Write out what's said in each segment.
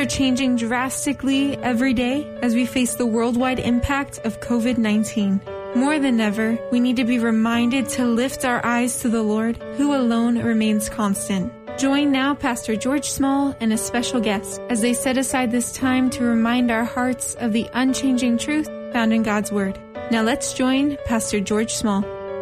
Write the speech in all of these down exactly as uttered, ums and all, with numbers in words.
are changing drastically every day as we face the worldwide impact of covid nineteen. More than ever, we need to be reminded to lift our eyes to the Lord, who alone remains constant. Join now Pastor George Small and a special guest as they set aside this time to remind our hearts of the unchanging truth found in God's Word. Now let's join Pastor George Small.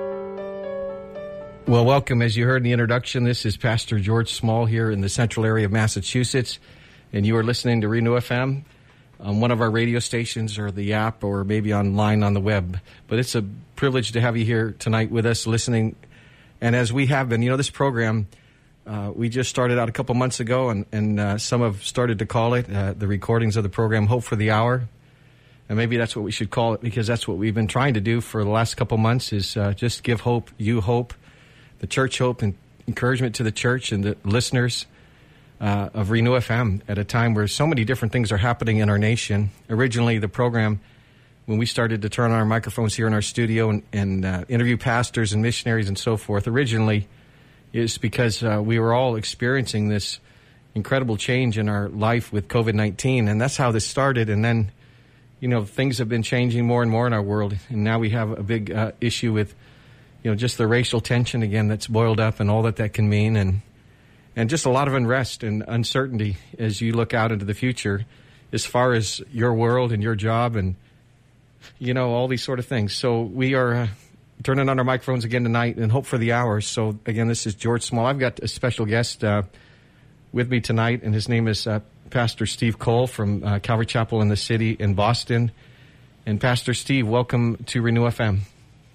Well, welcome. As you heard in the introduction, this is Pastor George Small here in the central area of Massachusetts, and you are listening to Renew F M on one of our radio stations or the app or maybe online on the web. But it's a privilege to have you here tonight with us listening. And as we have been, you know, this program, uh, we just started out a couple months ago, and, and uh, some have started to call it uh, the recordings of the program Hope for the Hour. And maybe that's what we should call it, because that's what we've been trying to do for the last couple months is uh, just give hope, you hope, the church hope, and encouragement to the church and the listeners uh, of Renew F M at a time where so many different things are happening in our nation. Originally, the program, when we started to turn on our microphones here in our studio and, and uh, interview pastors and missionaries and so forth, originally is because uh, we were all experiencing this incredible change in our life with covid nineteen, and that's how this started. And then, you know, things have been changing more and more in our world, and now we have a big uh, issue with you know, just the racial tension again that's boiled up and all that that can mean, and and just a lot of unrest and uncertainty as you look out into the future as far as your world and your job and, you know, all these sort of things. So we are uh, turning on our microphones again tonight and Hope for the Hour. So, again, this is George Small. I've got a special guest uh, with me tonight, and his name is uh, Pastor Steve Cole from uh, Calvary Chapel in the city in Boston. And, Pastor Steve, welcome to Renew F M.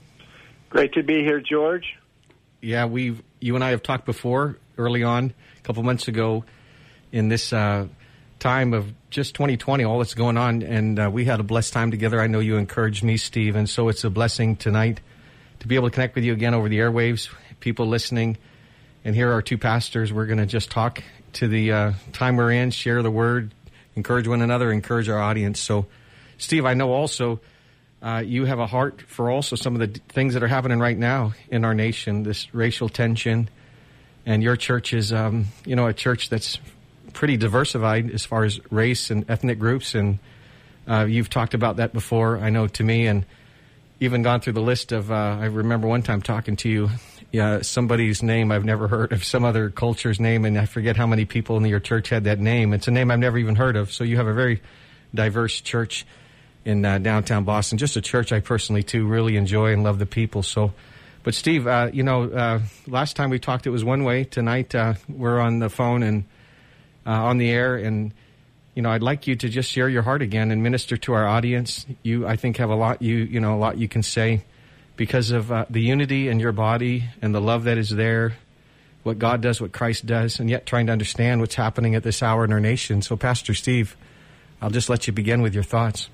Great to be here, George. Yeah, we've you and I have talked before early on, a couple months ago, in this uh, time of just twenty twenty, all that's going on, and uh, we had a blessed time together. I know you encouraged me, Steve, and so it's a blessing tonight to be able to connect with you again over the airwaves, people listening, and here are two pastors. We're going to just talk to the uh, time we're in, share the word, encourage one another, encourage our audience. So, Steve, I know also Uh, you have a heart for also some of the d- things that are happening right now in our nation, this racial tension. And your church is, um, you know, a church that's pretty diversified as far as race and ethnic groups. And uh, you've talked about that before, I know, to me, and even gone through the list of, uh, I remember one time talking to you, yeah, somebody's name I've never heard of, some other culture's name, and I forget how many people in your church had that name. It's a name I've never even heard of. So you have a very diverse church in uh, downtown Boston, just a church I personally, too, really enjoy and love the people. So, but Steve, uh, you know, uh, last time we talked, it was one way. Tonight, uh, we're on the phone and uh, on the air, and, you know, I'd like you to just share your heart again and minister to our audience. You, I think, have a lot, you, you know, a lot you can say because of uh, the unity in your body and the love that is there, what God does, what Christ does, and yet trying to understand what's happening at this hour in our nation. So, Pastor Steve, I'll just let you begin with your thoughts.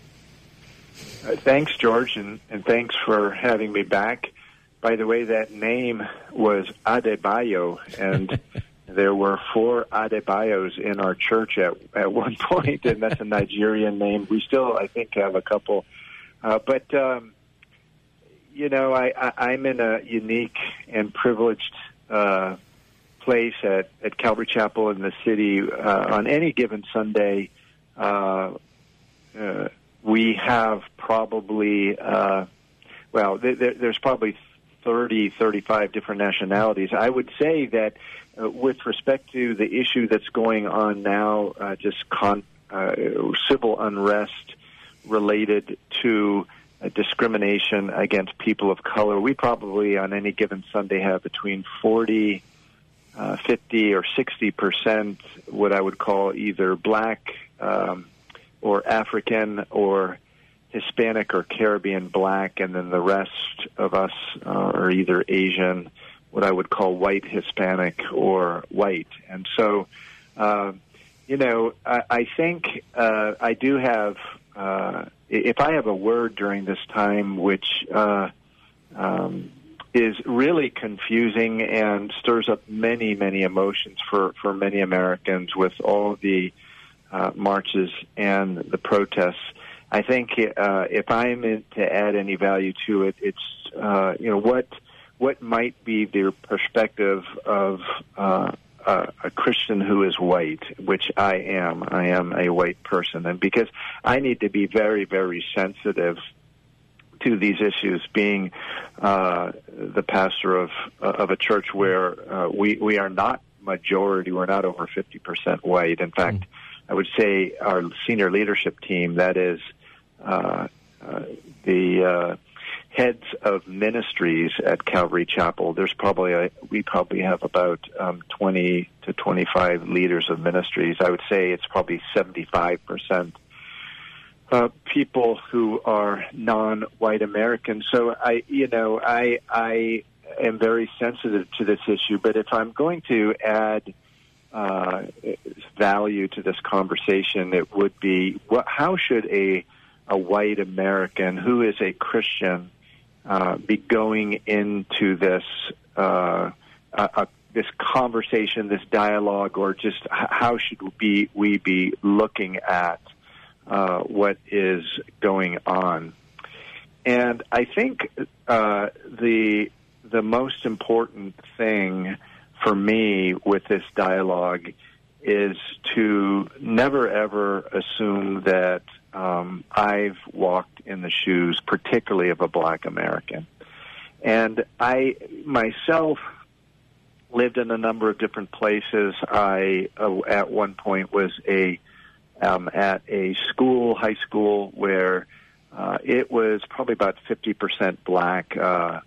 Uh, thanks, George, and, and thanks for having me back. By the way, that name was Adebayo, and there were four Adebayos in our church at, at one point, and that's a Nigerian name. We still, I think, have a couple. Uh, but, um, you know, I, I, I'm in a unique and privileged uh, place at, at Calvary Chapel in the city. Uh, on any given Sunday, uh, uh we have probably, uh, well, th- th- there's probably thirty, thirty-five different nationalities. I would say that uh, with respect to the issue that's going on now, uh, just con- uh, civil unrest related to uh, discrimination against people of color, we probably on any given Sunday have between forty, uh, fifty, or sixty percent what I would call either black, um, or African or Hispanic or Caribbean black, and then the rest of us uh, are either Asian, what I would call white Hispanic, or white. And so, uh, you know, I, I think uh, I do have, uh, if I have a word during this time which uh, um, is really confusing and stirs up many, many emotions for, for many Americans with all the Uh, marches and the protests. I think uh, if I'm in to add any value to it, it's uh, you know what what might be the perspective of uh, uh, a Christian who is white, which I am. I am a white person, and because I need to be very, very sensitive to these issues, being uh, the pastor of of a church where uh, we we are not majority, we're not over fifty percent white. In fact, I would say our senior leadership team, that is uh, uh, the uh, heads of ministries at Calvary Chapel, there's probably a, we probably have about um, twenty to twenty-five leaders of ministries. I would say it's probably seventy-five percent uh, people who are non-white Americans. So I, you know, I I am very sensitive to this issue. But if I'm going to add uh, value to this conversation, it would be what, how should a a white American who is a Christian Uh, be going into this uh, uh, uh, this conversation, this dialogue, or just h- how should we be, we be looking at uh, what is going on? And I think uh, the the most important thing for me with this dialogue is to never ever assume that um, I've walked in the shoes, particularly of a black American. And I myself lived in a number of different places. I, uh, at one point, was a um, at a school, high school, where uh, it was probably about fifty percent black. Uh,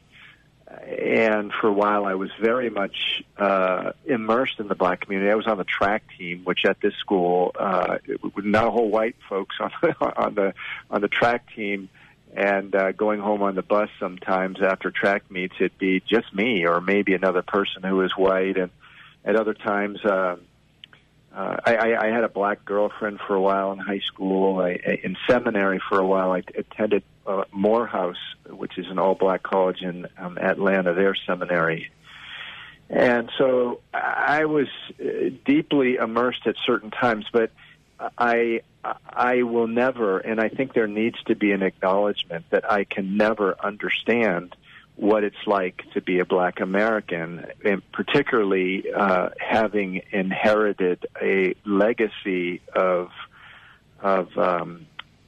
and for a while, I was very much uh, immersed in the black community. I was on the track team, which at this school, uh, not a whole white folks on the, on the on the track team. And uh, going home on the bus sometimes after track meets, it'd be just me or maybe another person who was white. And at other times, uh, uh, I, I had a black girlfriend for a while in high school. I, in seminary for a while, I attended uh, Morehouse, which is an all-black college in um, Atlanta, their seminary. And so I was uh, deeply immersed at certain times, but I I will never, and I think there needs to be an acknowledgement that I can never understand what it's like to be a black American, and particularly uh, having inherited a legacy of of um,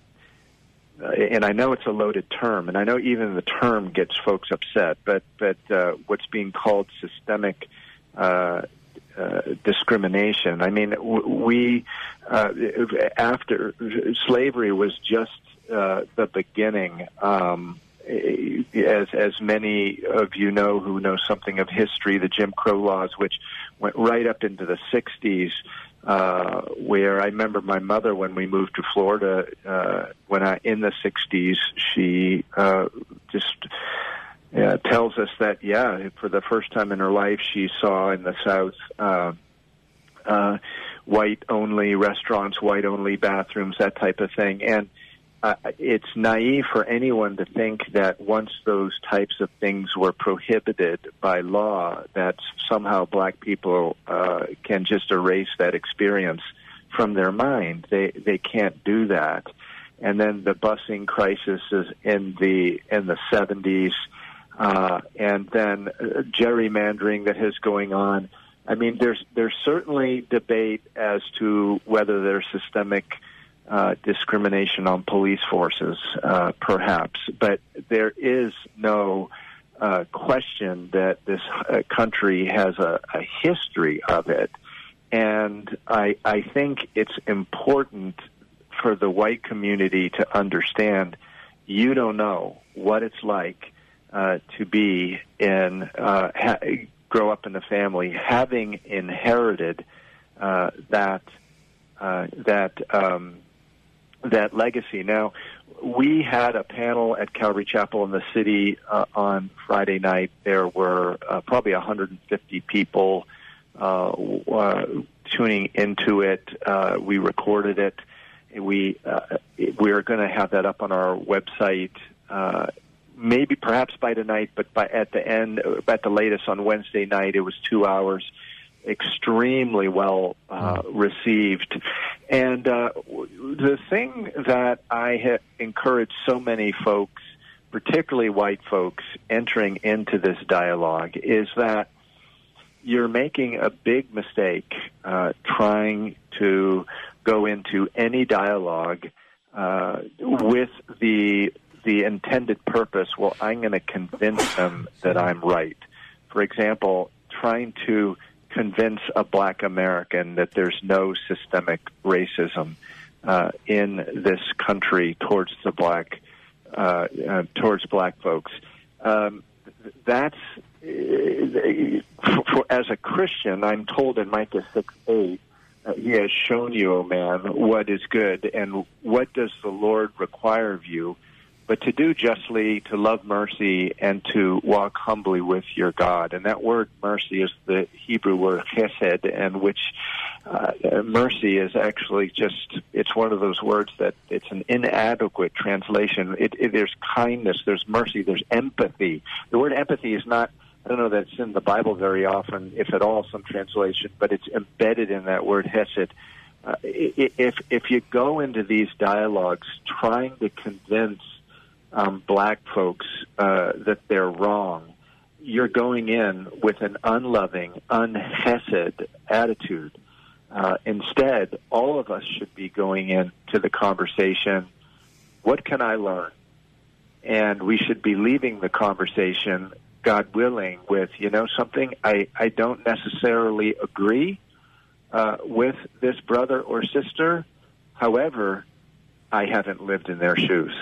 and I know it's a loaded term, and I know even the term gets folks upset, but but uh, what's being called systemic uh Uh, discrimination. I mean, we, uh, after slavery was just uh, the beginning, um, as as many of you know who know something of history, the Jim Crow laws, which went right up into the sixties, uh, where I remember my mother, when we moved to Florida, uh, when I, in the sixties, she uh, just Yeah, it tells us that, yeah, for the first time in her life, she saw in the South uh, uh, white-only restaurants, white-only bathrooms, that type of thing. And uh, it's naive for anyone to think that once those types of things were prohibited by law, that somehow black people uh, can just erase that experience from their mind. They they can't do that. And then the busing crisis is in the in the seventies. Uh, and then uh, gerrymandering that is going on. I mean, there's there's certainly debate as to whether there's systemic uh, discrimination on police forces, uh, perhaps, but there is no uh, question that this uh, country has a, a history of it, and I I think it's important for the white community to understand you don't know what it's like Uh, to be in, uh, ha- grow up in the family, having inherited uh, that uh, that um, that legacy. Now, we had a panel at Calvary Chapel in the city uh, on Friday night. There were uh, probably one hundred fifty people uh, uh, tuning into it. Uh, we recorded it. We uh, we are going to have that up on our website. Uh, Maybe perhaps by tonight, but by at the end, at the latest on Wednesday night, it was two hours, extremely well uh, received. And uh, the thing that I have encouraged so many folks, particularly white folks, entering into this dialogue is that you're making a big mistake uh, trying to go into any dialogue uh, with the the intended purpose, well, I'm going to convince them that I'm right. For example, trying to convince a black American that there's no systemic racism uh, in this country towards the black uh, uh, towards black folks. Um, that's uh, for, as a Christian, I'm told in Micah six eight, uh, He has shown you, O man, what is good, and what does the Lord require of you, but to do justly, to love mercy, and to walk humbly with your God. And that word mercy is the Hebrew word chesed, and which uh, mercy is actually just, it's one of those words that it's an inadequate translation. It, it, there's kindness, there's mercy, there's empathy. The word empathy is not, I don't know that it's in the Bible very often, if at all, some translation, but it's embedded in that word hesed. Uh, if, if you go into these dialogues trying to convince Um, black folks uh, that they're wrong, you're going in with an unloving, unhesed attitude. Uh, instead, all of us should be going into the conversation, what can I learn? And we should be leaving the conversation, God willing, with, you know, something, I, I don't necessarily agree uh, with this brother or sister. However, I haven't lived in their shoes.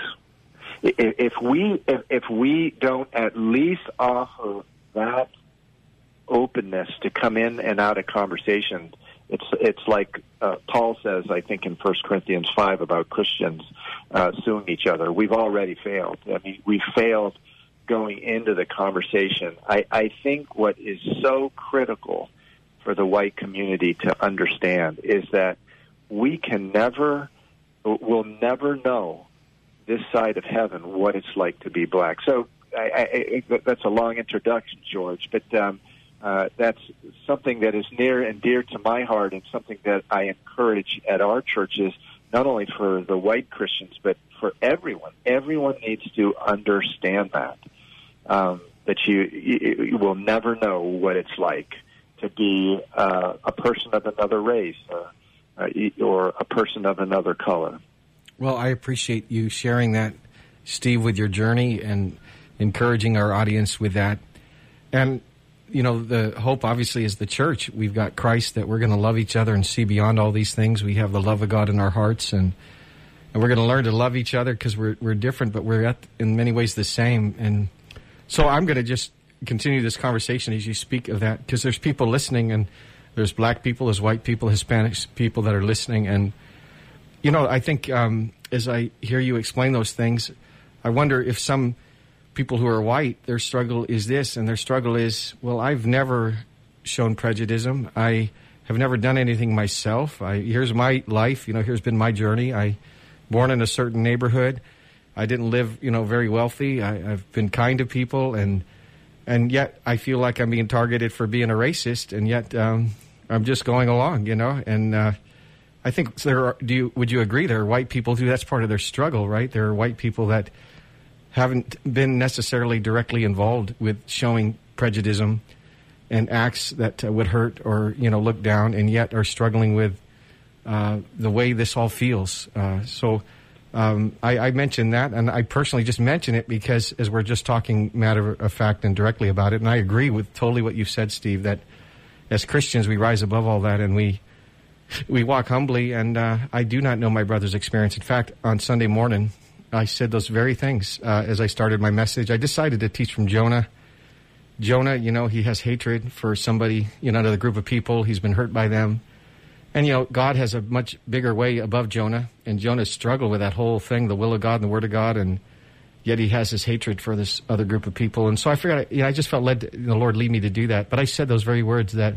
If we if, if we don't at least offer that openness to come in and out of conversations, it's it's like uh, Paul says, I think in First Corinthians five about Christians uh, suing each other. We've already failed. I mean, we failed going into the conversation. I, I think what is so critical for the white community to understand is that we can never, we'll never know this side of heaven what it's like to be black. So I, I, that's a long introduction, George, but um, uh, that's something that is near and dear to my heart, and something that I encourage at our churches, not only for the white Christians, but for everyone. Everyone needs to understand that, um, that you, you, you will never know what it's like to be uh, a person of another race uh, uh, or a person of another color. Well, I appreciate you sharing that, Steve, with your journey and encouraging our audience with that. And, you know, the hope obviously is the church. We've got Christ, that we're going to love each other and see beyond all these things. We have the love of God in our hearts, and and we're going to learn to love each other because we're we're different, but we're at, in many ways the same. And so I'm going to just continue this conversation as you speak of that, because there's people listening, and there's black people, there's white people, Hispanic people that are listening. And you know, I think um, as I hear you explain those things, I wonder if some people who are white, their struggle is this, and their struggle is, well, I've never shown prejudice. I have never done anything myself. I, here's my life. You know, here's been my journey. I born in a certain neighborhood. I didn't live, you know, very wealthy. I, I've been kind to people, and and yet I feel like I'm being targeted for being a racist, and yet um, I'm just going along, you know, and uh, I think there are, do you, would you agree there are white people who that's part of their struggle, right? There are white people that haven't been necessarily directly involved with showing prejudice and acts that uh, would hurt or, you know, look down, and yet are struggling with uh, the way this all feels. Uh, so um, I, I mentioned that, and I personally just mention it because as we're just talking matter of fact and directly about it, and I agree with totally what you said, Steve, that as Christians we rise above all that, and we We walk humbly, and uh, I do not know my brother's experience. In fact, on Sunday morning, I said those very things uh, as I started my message. I decided to teach from Jonah. Jonah, you know, he has hatred for somebody, you know, another group of people. He's been hurt by them. And, you know, God has a much bigger way above Jonah, and Jonah's struggled with that whole thing, the will of God and the word of God, and yet he has this hatred for this other group of people. And so I figured, you know, I just felt led to, the Lord lead me to do that. But I said those very words that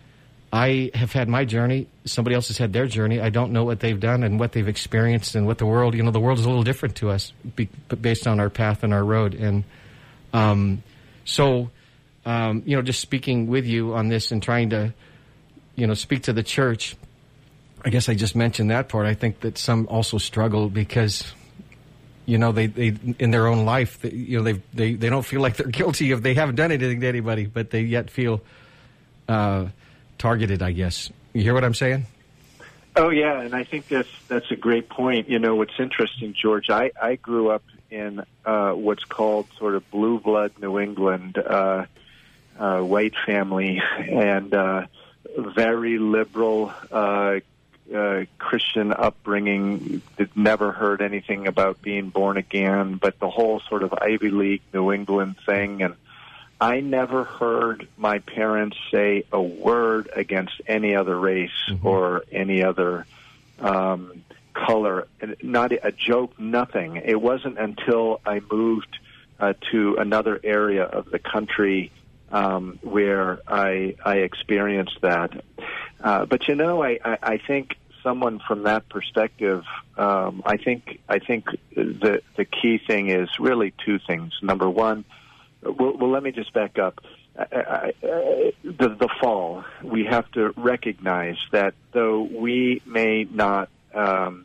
I have had my journey. Somebody else has had their journey. I don't know what they've done and what they've experienced and what the world, you know, the world is a little different to us be, based on our path and our road. And um, so, um, you know, just speaking with you on this and trying to, you know, speak to the church, I guess I just mentioned that part. I think that some also struggle because, you know, they, they in their own life, they, you know, they they they don't feel like they're guilty if they haven't done anything to anybody, but they yet feel uh, targeted, I guess. You hear what I'm saying? Oh, yeah, and I think that's that's a great point. You know, what's interesting, George, I, I grew up in uh, what's called sort of blue blood New England, uh, uh, white family, and uh, very liberal uh, uh, Christian upbringing. That never heard anything about being born again, but the whole sort of Ivy League New England thing. And I never heard my parents say a word against any other race mm-hmm. or any other um, color, not a joke, nothing. It wasn't until I moved uh, to another area of the country um, where I, I experienced that. Uh, but, you know, I, I, I think someone from that perspective, um, I think I think the the key thing is really two things. Number one, Well, well, let me just back up. I, I, I, the, the fall, we have to recognize that though we may not, um,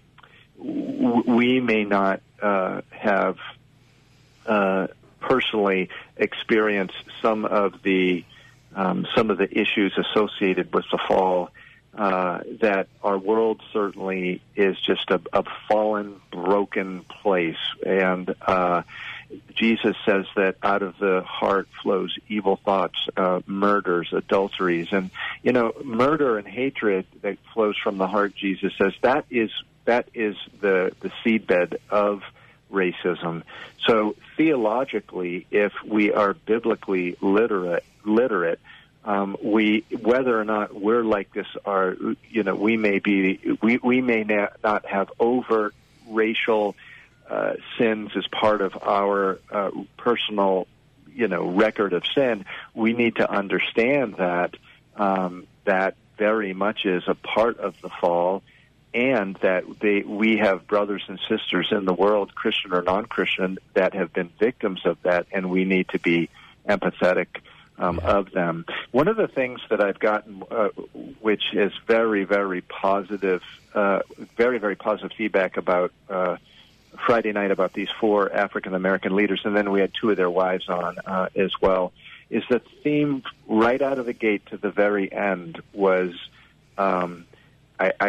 w- we may not uh, have uh, personally experienced some of the um, some of the issues associated with the fall. Uh, that our world certainly is just a, a fallen, broken place, and uh, Jesus says that out of the heart flows evil thoughts, uh, murders, adulteries, and you know, murder and hatred that flows from the heart. Jesus says that is that is the the seedbed of racism. So theologically, if we are biblically literate, literate. Um, we, whether or not we're like this, are you know, we may be, we we may not have overt racial uh, sins as part of our uh, personal, you know, record of sin. We need to understand that um, that very much is a part of the fall, and that they, we have brothers and sisters in the world, Christian or non-Christian, that have been victims of that, and we need to be empathetic Um, yeah. of them. One of the things that I've gotten, uh, which is very, very positive, uh, very, very positive feedback about uh, Friday night about these four African American leaders, and then we had two of their wives on uh, as well, is the theme right out of the gate to the very end was um, I, I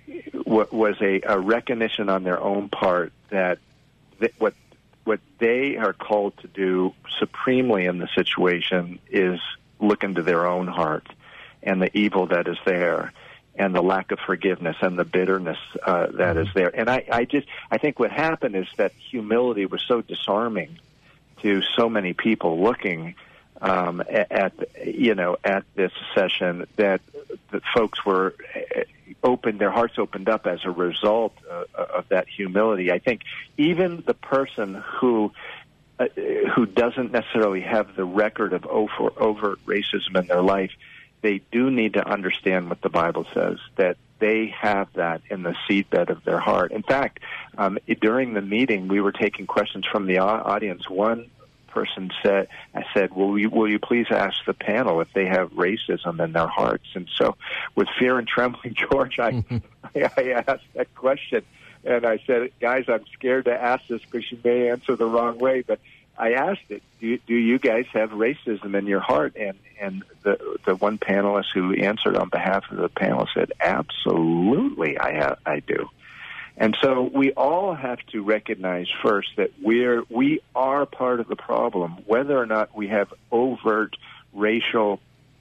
w- was a, a recognition on their own part that th- what What they are called to do supremely in the situation is look into their own heart and the evil that is there and the lack of forgiveness and the bitterness uh, that mm-hmm. is there. And I, I just, I think what happened is that humility was so disarming to so many people looking um, at, at, you know, at this session that the folks were opened, their hearts opened up as a result uh, of that humility. I think even the person who uh, who doesn't necessarily have the record of overt, overt racism in their life, they do need to understand what the Bible says, that they have that in the seedbed of their heart. In fact, um, during the meeting, we were taking questions from the audience. One person said, I said, will you, will you please ask the panel if they have racism in their hearts? And so with fear and trembling, George, I, I, I asked that question. And I said, guys, I'm scared to ask this because you may answer the wrong way. But I asked it, do, do you guys have racism in your heart? And, and the, the one panelist who answered on behalf of the panel said, absolutely, I have, I do. And so we all have to recognize first that we're we are part of the problem, whether or not we have overt racial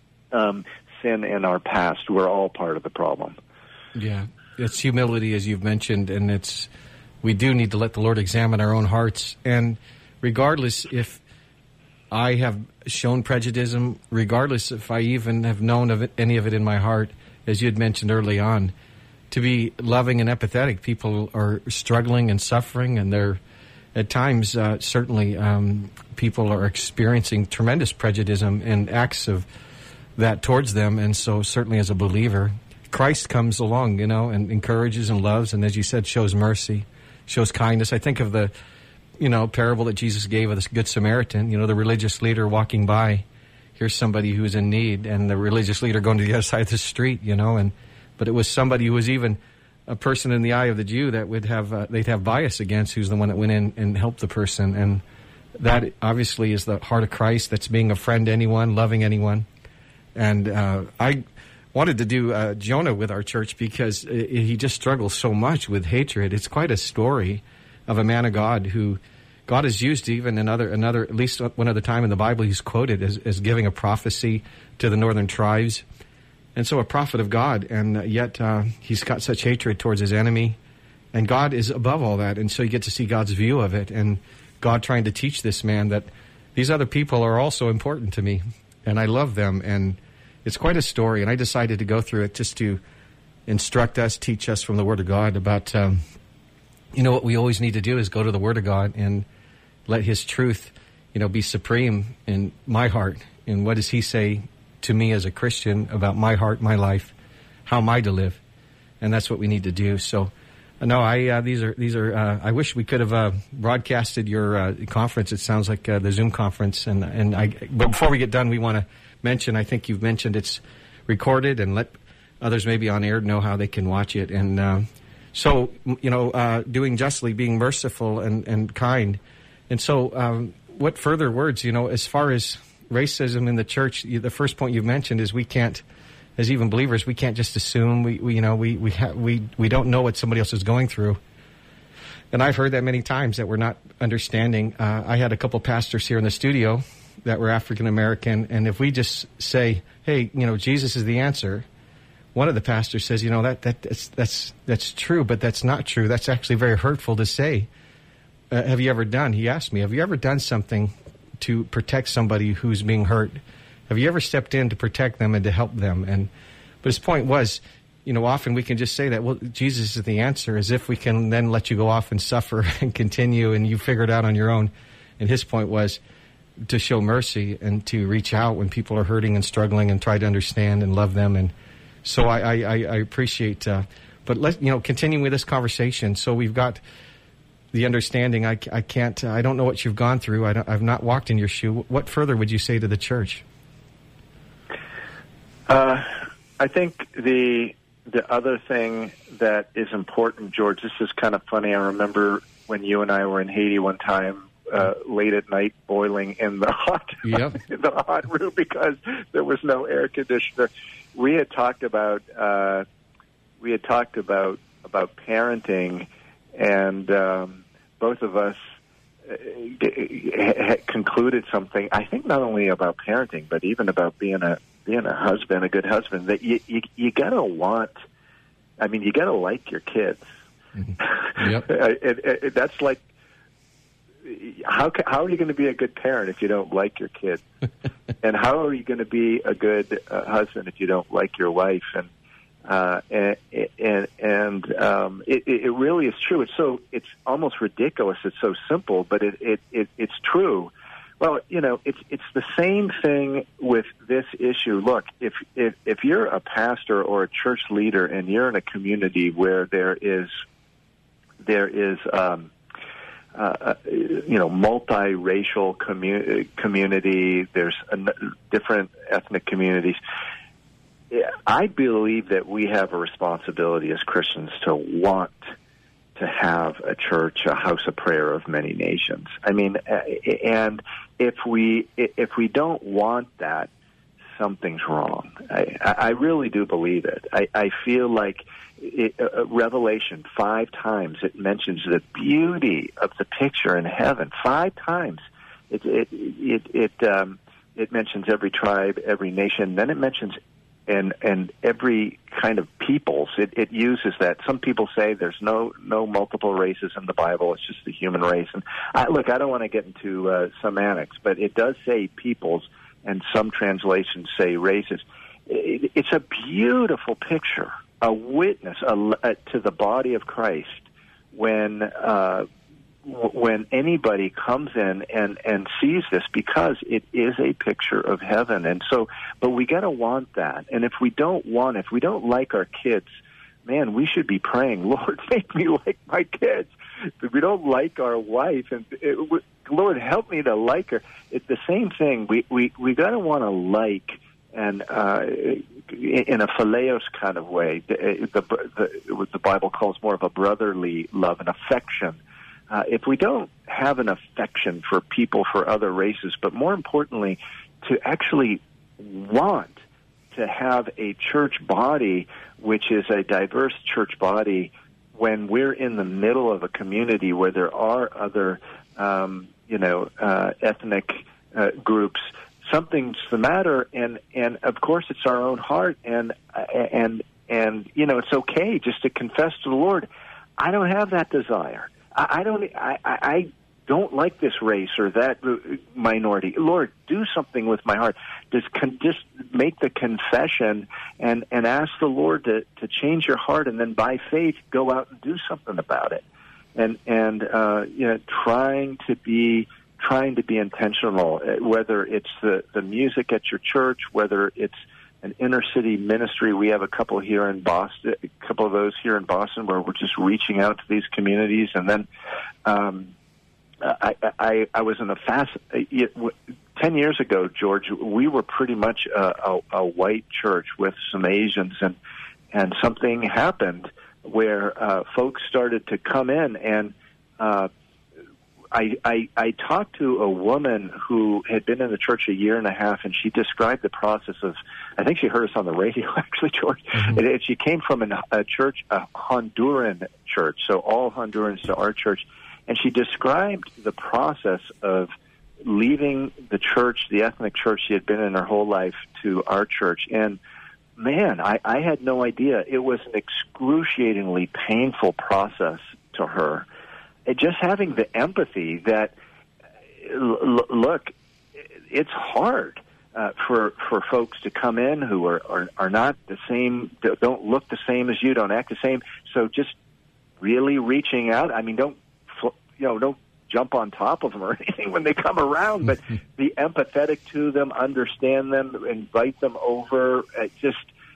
um, sin in our past. We're all part of the problem. Yeah, it's humility, as you've mentioned, and it's we do need to let the Lord examine our own hearts. And regardless if I have shown prejudice, regardless if I even have known of it, any of it in my heart, as you had mentioned early on, to be loving and empathetic. People are struggling and suffering, and they're, at times, uh, certainly, um, people are experiencing tremendous prejudice and acts of that towards them. And so, certainly, as a believer, Christ comes along, you know, and encourages and loves, and as you said, shows mercy, shows kindness. I think of the, you know, parable that Jesus gave of this Good Samaritan. You know, the religious leader walking by, here's somebody who's in need, and the religious leader going to the other side of the street, you know, and but it was somebody who was even a person in the eye of the Jew that would have uh, they'd have bias against, who's the one that went in and helped the person. And that obviously is the heart of Christ, that's being a friend to anyone, loving anyone. And uh, I wanted to do uh, Jonah with our church because it, he just struggles so much with hatred. It's quite a story of a man of God who God has used even another, another at least one other time in the Bible he's quoted as, as giving a prophecy to the northern tribes. And so a prophet of God, and yet uh, he's got such hatred towards his enemy. And God is above all that, and so you get to see God's view of it, and God trying to teach this man that these other people are also important to me, and I love them, and it's quite a story, and I decided to go through it just to instruct us, teach us from the Word of God about, um, you know, what we always need to do is go to the Word of God and let His truth, you know, be supreme in my heart, and what does He say to me as a Christian about my heart, my life, how am I to live, and that's what we need to do, so... No, I uh, these are these are. Uh, I wish we could have uh, broadcasted your uh, conference. It sounds like uh, the Zoom conference, and and I. But before we get done, we want to mention. I think you've mentioned it's recorded, and let others maybe on air know how they can watch it. And uh, so you know, uh, doing justly, being merciful and, and kind. And so, um, what further words? You know, as far as racism in the church, the first point you've mentioned is we can't. As even believers, we can't just assume. We, we you know, we we ha- we we don't know what somebody else is going through. And I've heard that many times that we're not understanding. Uh, I had a couple pastors here in the studio that were African American, and if we just say, "Hey, you know, Jesus is the answer," one of the pastors says, "You know, that that that's that's, that's true, but that's not true. That's actually very hurtful to say." Uh, have you ever done? He asked me, "Have you ever done something to protect somebody who's being hurt? Have you ever stepped in to protect them and to help them?" And but his point was, you know, often we can just say that, well, Jesus is the answer, as if we can then let you go off and suffer and continue and you figure it out on your own. And his point was to show mercy and to reach out when people are hurting and struggling and try to understand and love them. And so I, I, I appreciate, uh, but let you know, continuing with this conversation. So we've got the understanding. I, I can't, I don't know what you've gone through. I don't, I've not walked in your shoe. What further would you say to the church? Uh, I think the the other thing that is important, George, this is kind of funny. I remember when you and I were in Haiti one time, uh, late at night, boiling in the hot yep. in the hot room because there was no air conditioner. We had talked about uh, we had talked about about parenting, and um, both of us uh, concluded something. I think not only about parenting, but even about being a being a husband, a good husband, that you you, you gotta want. I mean, you gotta like your kids. Mm-hmm. Yep. it, it, it, that's like how how are you going to be a good parent if you don't like your kids? And how are you going to be a good uh, husband if you don't like your wife? And uh, and and, and um, it, it really is true. It's so it's almost ridiculous. It's so simple, but it, it, it it's true. Well, you know, it's it's the same thing with this issue. Look, if if if you're a pastor or a church leader and you're in a community where there is there is um, uh, you know multiracial commu- community, there's a, different ethnic communities. I believe that we have a responsibility as Christians to want to have a church, a house of prayer of many nations. I mean, and if we if we don't want that, something's wrong. I, I really do believe it. I, I feel like it, uh, Revelation, five times it mentions the beauty of the picture in heaven. Five times it it it it, um, it mentions every tribe, every nation. Then it mentions and and every kind of peoples. It, it uses that. Some people say there's no no multiple races in the Bible. It's just the human race. And I, look, I don't want to get into uh, semantics, but it does say peoples, and some translations say races. It, it's a beautiful picture, a witness a, a, to the body of Christ when uh, when anybody comes in and, and sees this, because it is a picture of heaven. And so, but we got to want that. And if we don't want, if we don't like our kids, man, we should be praying, Lord, make me like my kids. If we don't like our wife, and it, Lord, help me to like her. It's the same thing. We, we, we got to want to like, and uh, in a phileos kind of way, the, the, the, the Bible calls more of a brotherly love, an affection. Uh, if we don't have an affection for people, for other races, but more importantly, to actually want to have a church body, which is a diverse church body, when we're in the middle of a community where there are other, um, you know, uh, ethnic uh, groups. Something's the matter, and, and of course it's our own heart, and and and you know it's okay just to confess to the Lord, I don't have that desire. I, I don't. I, I don't like this race or that minority. Lord, do something with my heart. Just con- just make the confession and and ask the Lord to to change your heart, and then by faith go out and do something about it. And and uh, you know, trying to be. trying to be intentional, whether it's the, the music at your church, whether it's an inner city ministry. We have a couple here in Boston, a couple of those here in Boston where we're just reaching out to these communities. And then um, I, I, I was in a fast, ten years ago, George, we were pretty much a, a, a white church with some Asians, and, and something happened where uh, folks started to come in and uh I, I, I talked to a woman who had been in the church a year and a half, and she described the process of, I think she heard us on the radio, actually, George. Mm-hmm. And, and she came from an, a church, a Honduran church, so all Hondurans to our church. And she described the process of leaving the church, the ethnic church she had been in her whole life, to our church. And, man, I, I had no idea. It was an excruciatingly painful process to her. Just having the empathy that, l- look, it's hard uh, for for folks to come in who are, are, are not the same, don't look the same as you, don't act the same. So just really reaching out. I mean, don't you know, don't jump on top of them or anything when they come around, but be empathetic to them, understand them, invite them over. Uh, just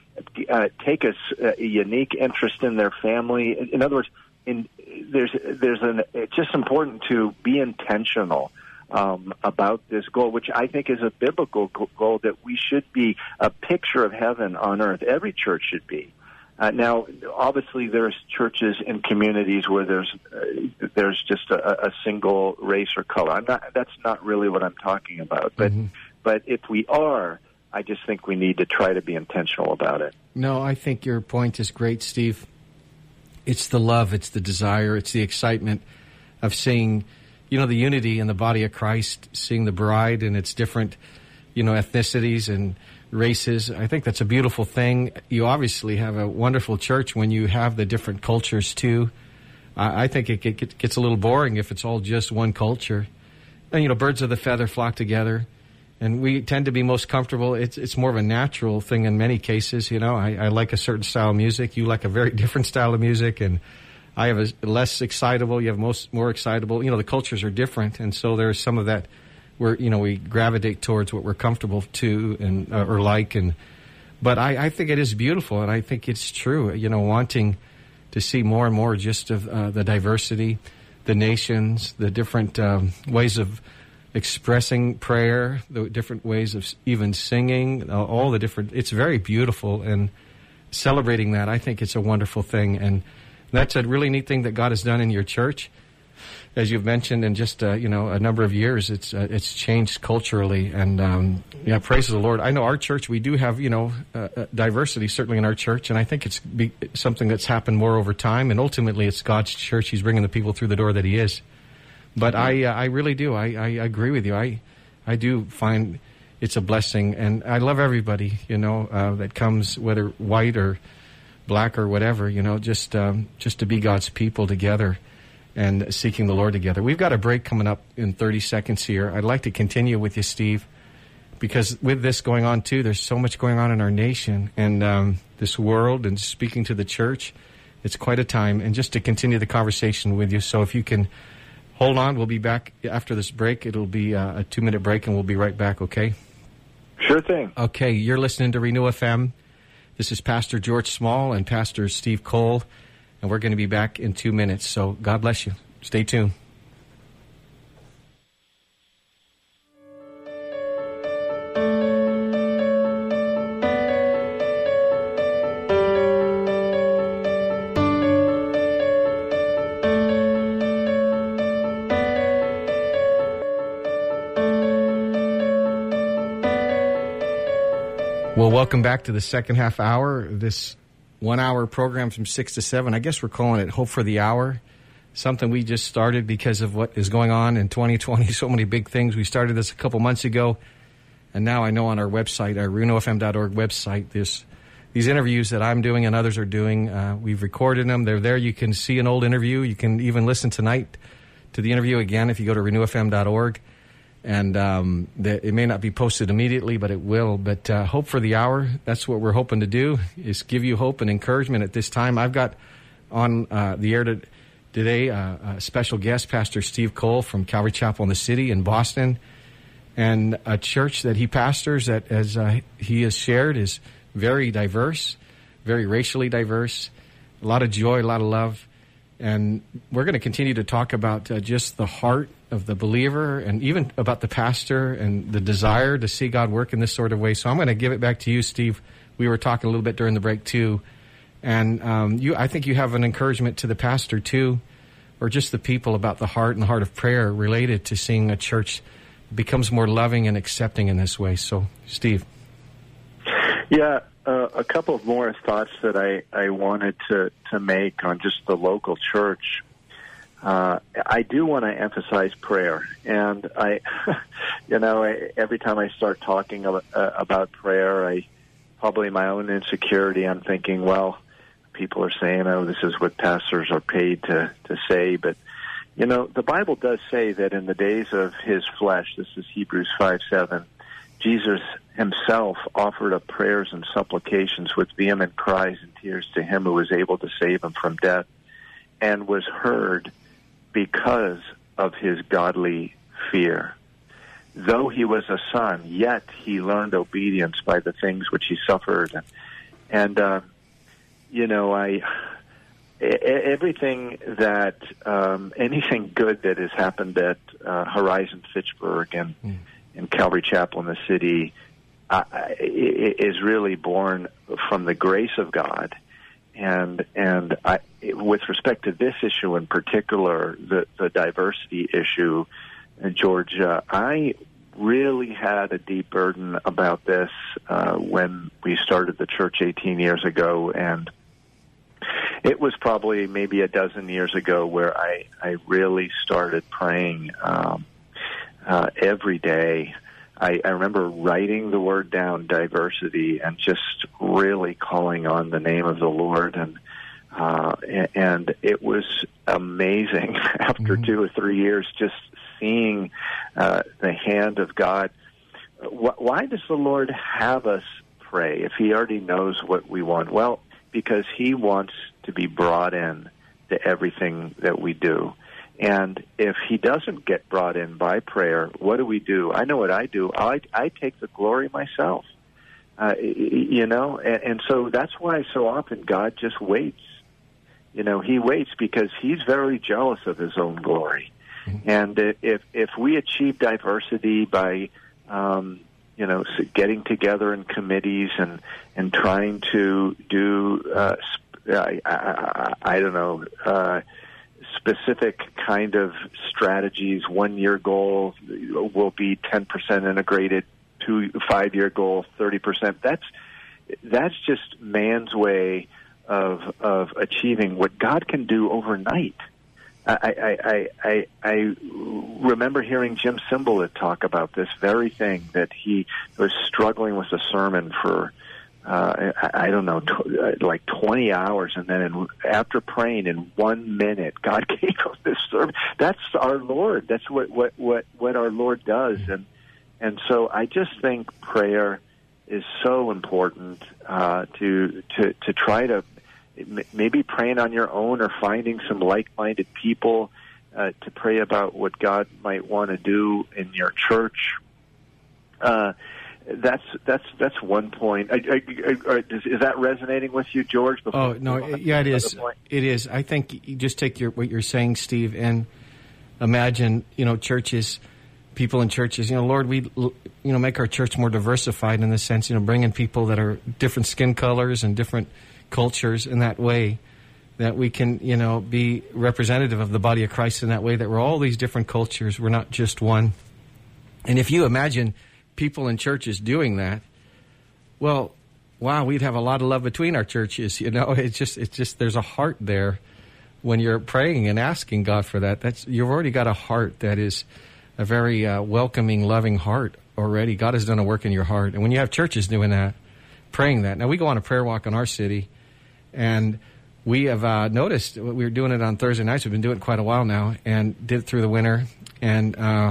uh, take a, a unique interest in their family. In, in other words. In, there's there's an it's just important to be intentional um, about this goal, which I think is a biblical goal, that we should be a picture of heaven on earth. Every church should be. Uh, now, obviously, there's churches and communities where there's uh, there's just a, a single race or color. I'm not. That's not really what I'm talking about. But mm-hmm. but if we are, I just think we need to try to be intentional about it. No, I think your point is great, Steve. It's the love, it's the desire, it's the excitement of seeing, you know, the unity in the body of Christ, seeing the bride and its different, you know, ethnicities and races. I think that's a beautiful thing. You obviously have a wonderful church when you have the different cultures, too. I, I think it, it gets a little boring if it's all just one culture. And, you know, birds of the feather flock together. And we tend to be most comfortable. It's it's more of a natural thing in many cases. You know, I, I like a certain style of music. You like a very different style of music, and I have a less excitable. You have most more excitable. You know, the cultures are different, and so there's some of that where you know we gravitate towards what we're comfortable to and uh, or like. And but I, I think it is beautiful, and I think it's true. You know, wanting to see more and more just of uh, the diversity, the nations, the different um, ways of expressing prayer, the different ways of even singing, uh, all the different, it's very beautiful, and celebrating that, I think it's a wonderful thing. And that's a really neat thing that God has done in your church. As you've mentioned, in just, uh, you know, a number of years, it's uh, it's changed culturally. And, um, yeah, praise the Lord. I know our church, we do have, you know, uh, uh, diversity, certainly in our church, and I think it's be- something that's happened more over time, and ultimately it's God's church. He's bringing the people through the door that He is. But I, uh, I really do. I, I agree with you. I, I do find it's a blessing, and I love everybody, you know, uh, that comes, whether white or black or whatever, you know, just, um, just to be God's people together and seeking the Lord together. We've got a break coming up in thirty seconds here. I'd like to continue with you, Steve, because with this going on too, there's so much going on in our nation and um, this world, and speaking to the church. It's quite a time, and just to continue the conversation with you. So if you can hold on, we'll be back after this break. It'll be uh, a two-minute break, and we'll be right back, okay? Sure thing. Okay, you're listening to Renew F M. This is Pastor George Small and Pastor Steve Cole, and we're going to be back in two minutes. So God bless you. Stay tuned. Well, welcome back to the second half hour. This one-hour program from six to seven. I guess we're calling it Hope for the Hour. Something we just started because of what is going on in twenty twenty. So many big things. We started this a couple months ago, and now I know on our website, our reno f m dot org website, there's these interviews that I'm doing and others are doing. Uh, we've recorded them. They're there. You can see an old interview. You can even listen tonight to the interview again if you go to reno f m dot org. And um, the, it may not be posted immediately, but it will. But uh, Hope for the Hour, that's what we're hoping to do, is give you hope and encouragement at this time. I've got on uh, the air to, today uh, a special guest, Pastor Steve Cole from Calvary Chapel in the City in Boston, and a church that he pastors that, as uh, he has shared, is very diverse, very racially diverse, a lot of joy, a lot of love. And we're going to continue to talk about uh, just the heart of the believer and even about the pastor and the desire to see God work in this sort of way. So I'm going to give it back to you, Steve. We were talking a little bit during the break, too. And um, you, I think you have an encouragement to the pastor, too, or just the people about the heart and the heart of prayer related to seeing a church becomes more loving and accepting in this way. So, Steve. Yeah, uh, a couple of more thoughts that I, I wanted to, to make on just the local church. Uh, I do want to emphasize prayer, and I, you know, I, every time I start talking about, uh, about prayer, I probably my own insecurity. I'm thinking, well, people are saying, "Oh, this is what pastors are paid to to say," but you know, the Bible does say that in the days of His flesh, this is Hebrews five seven, Jesus Himself offered up prayers and supplications with vehement cries and tears to Him who was able to save him from death, and was heard because of His godly fear. Though He was a son, yet He learned obedience by the things which He suffered. And, and uh, you know, I everything that, um, anything good that has happened at uh, Horizon Fitchburg and mm. in Calvary Chapel in the City uh, is really born from the grace of God. And and I, with respect to this issue in particular, the, the diversity issue, uh, George, uh, I really had a deep burden about this uh, when we started the church eighteen years ago. And it was probably maybe a dozen years ago where I, I really started praying um, uh, every day. I, I remember writing the word down, diversity, and just really calling on the name of the Lord. And uh, and it was amazing after mm-hmm. two or three years just seeing uh, the hand of God. Why does the Lord have us pray if He already knows what we want? Well, because He wants to be brought in to everything that we do. And if He doesn't get brought in by prayer, what do we do? I know what I do. I, I take the glory myself, uh, you know, and, and so that's why so often God just waits. You know, He waits because He's very jealous of His own glory. Mm-hmm. And if if we achieve diversity by, um, you know, getting together in committees and, and trying to do, uh, I, I, I don't know, uh, specific kind of strategies. One-year goal will be ten percent integrated. Two five-year goal, thirty percent. That's that's just man's way of of achieving what God can do overnight. I I I I, I remember hearing Jim Cymbala talk about this very thing, that he was struggling with a sermon for. Uh, I, I don't know, tw- like twenty hours, and then in, after praying in one minute, God gave us this sermon. That's our Lord. That's what, what, what, what our Lord does. And and so I just think prayer is so important uh, to, to to try to maybe praying on your own or finding some like-minded people uh, to pray about what God might want to do in your church. Uh That's that's that's one point. I, I, I, is, is that resonating with you, George? Oh no, yeah, it is. It is. I think you just take your what you're saying, Steve, and imagine, you know, churches, people in churches. You know, Lord, we you know make our church more diversified in the sense, you know, bringing people that are different skin colors and different cultures in that way, that we can, you know, be representative of the body of Christ in that way. That we're all these different cultures. We're not just one. And if you imagine people in churches doing that, well, wow, we'd have a lot of love between our churches. You know, it's just, it's just, there's a heart there when you're praying and asking God for that. That's, you've already got a heart that is a very uh, welcoming, loving heart already. God has done a work in your heart. And when you have churches doing that, praying that. Now, we go on a prayer walk in our city, and we have uh, noticed, we were doing it on Thursday nights. We've been doing it quite a while now, and did it through the winter. And uh,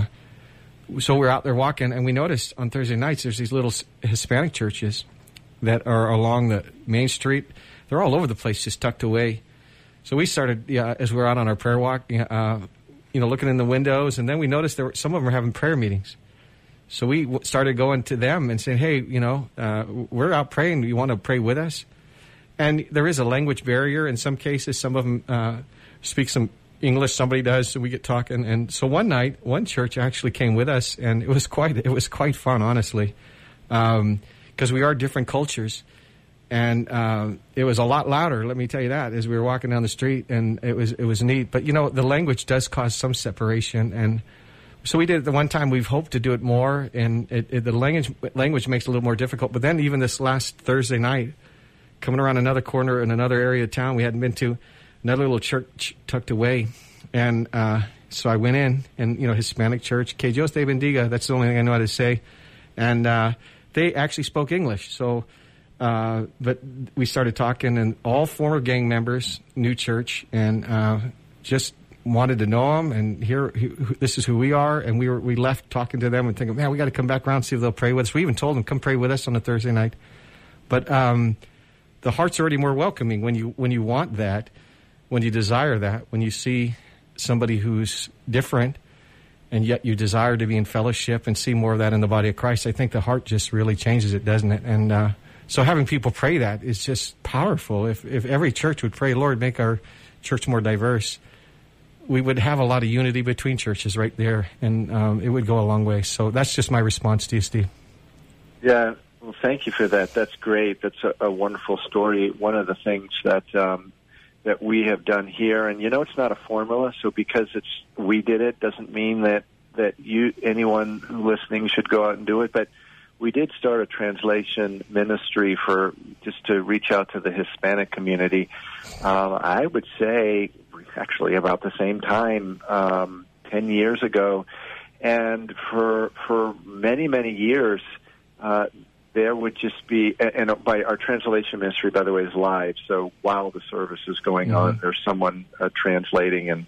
so we're out there walking, and we noticed on Thursday nights there's these little Hispanic churches that are along the main street. They're all over the place, just tucked away. So we started, yeah, as we were out on our prayer walk, uh, you know, looking in the windows, and then we noticed there were, some of them were having prayer meetings. So we w- started going to them and saying, hey, you know, uh, we're out praying. Do you want to pray with us? And there is a language barrier in some cases. Some of them uh, speak some English, somebody does, so we get talking. And so one night, one church actually came with us, and it was quite it was quite fun, honestly, because um, we are different cultures. And uh, it was a lot louder, let me tell you that, as we were walking down the street, and it was it was neat. But, you know, the language does cause some separation, and so we did it the one time. We've hoped to do it more, and it, it, the language language makes it a little more difficult. But then even this last Thursday night, coming around another corner in another area of town we hadn't been to, another little church tucked away, and uh, so I went in, and, you know, Hispanic church, Que Dios te bendiga, that's the only thing I know how to say, and uh, they actually spoke English, so, uh, but we started talking, and all former gang members, new church, and uh, just wanted to know them, and here, this is who we are, and we were we left talking to them and thinking, man, we got to come back around and see if they'll pray with us. We even told them, come pray with us on a Thursday night, but um, the heart's already more welcoming when you when you want that, when you desire that, when you see somebody who's different, and yet you desire to be in fellowship and see more of that in the body of Christ. I think the heart just really changes it, doesn't it? And uh, so having people pray that is just powerful. If if every church would pray, Lord, make our church more diverse, we would have a lot of unity between churches right there, and um, it would go a long way. So that's just my response to you, Steve. Yeah. Well, thank you for that. That's great. That's a, a wonderful story. One of the things that um, that we have done here, and you know, it's not a formula. So because it's we did it, doesn't mean that that you anyone listening should go out and do it. But we did start a translation ministry for just to reach out to the Hispanic community. Uh, I would say, actually, about the same time, um, ten years ago, and for for many many years. Uh, There would just be, and by our translation ministry, by the way, is live. So while the service is going mm-hmm. on, there's someone uh, translating. And,